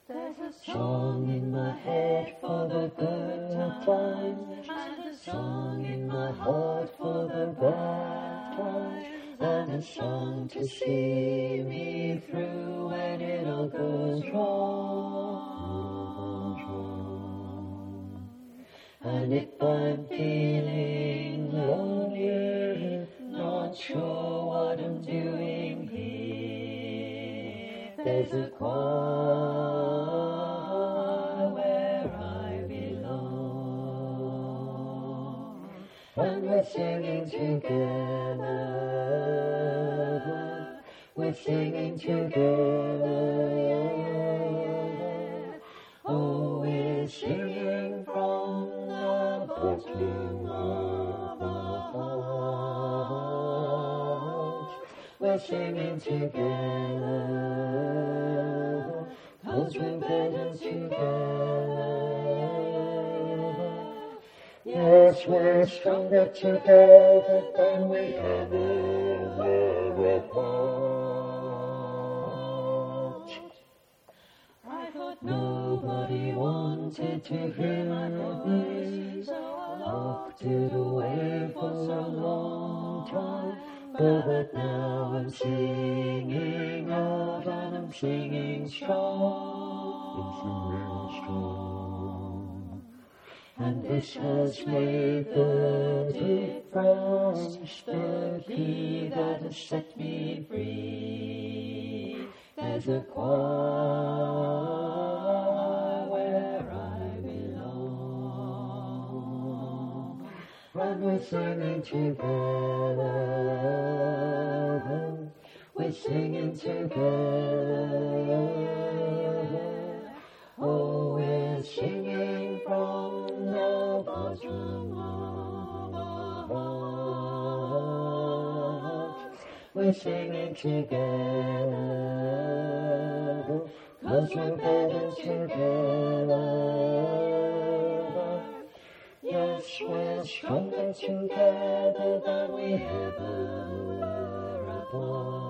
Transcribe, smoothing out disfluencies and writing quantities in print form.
There's a song in my head for the good times, and a song in my heart for the bad times, and a song to see me through when it all goes wrong. And if I'm feeling lonely, not sure what I'm doing here, there's a choir where I belong, and we're singing together, we're singing together, oh, we're singing from the bottom of our hearts, we're singing together, 'cause we're better together. Yes, we're stronger together than we ever were apart. I thought nobody wanted to hear my voice, so I locked it away for so long time. But now I'm singing out and I'm singing strong. And this has made the difference, the key that has set me free. There's a choir where I belong, and we're singing together, we're singing together, oh, we're singing from the bottom of our hearts, we're singing together, 'cause we're better together. Yes, we're stronger together than we ever were apart.